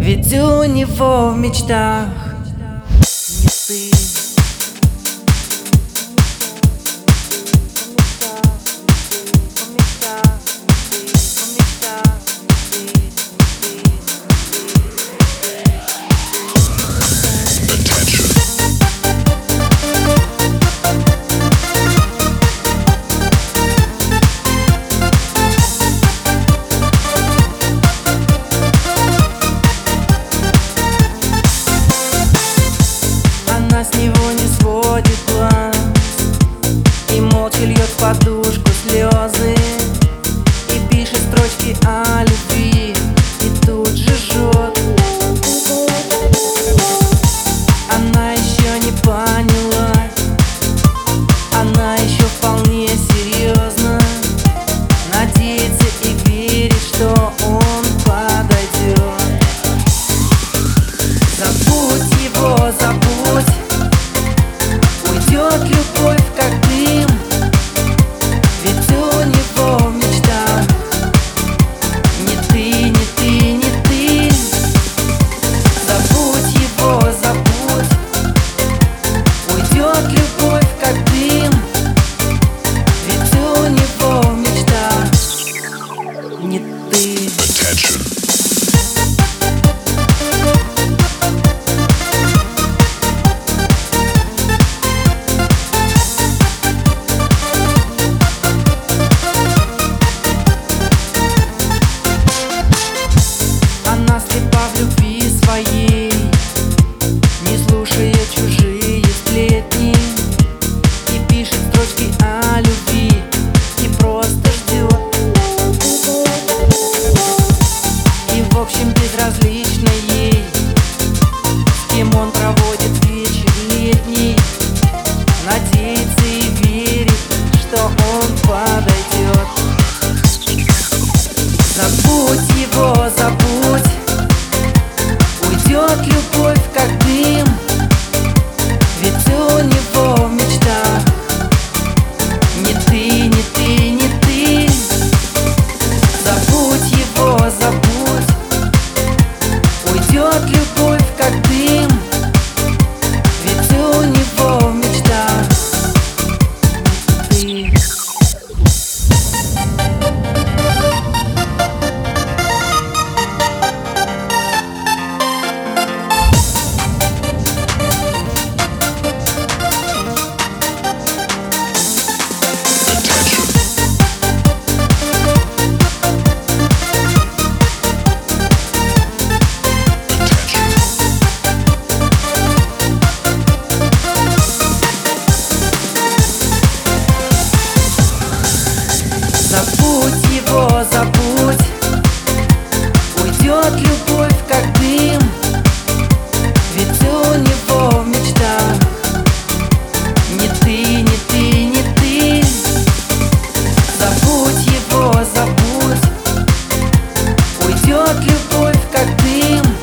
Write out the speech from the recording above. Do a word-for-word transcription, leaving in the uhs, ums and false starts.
Ведь у него в мечтах не ты. С него не сводит глаз и молча льет в подушку слезы, и пишет строчки о любви, и тут же жжет. Она еще не поняла, она еще вполне серьезно надеется и верит, что он подойдет. Забудь его, забудь. Уйдет любовь, как дым, ведь у него в мечтах не ты, не ты, не ты. Забудь его, забудь. Уйдет любовь, как дым, ведь у него в мечтах не ты. Она слепа в любви своей, не слушая чужие сплетни, и пишет строчки о любви, и просто ждет. И в общем безразлично ей, с кем он проводит вечер летний, надеется и верит, что он подойдет. Забудь его, забудь. Уйдет любовь, как дым, ведь у него в мечтах не ты, не ты, не ты. Забудь его, забудь. Уйдет любовь, как дым, ведь у него в мечтах не ты. Забудь его, забудь. Уйдет любовь, как дым, ведь у него в мечтах не ты, не ты, не ты. Забудь его, забудь. Уйдет любовь, как дым,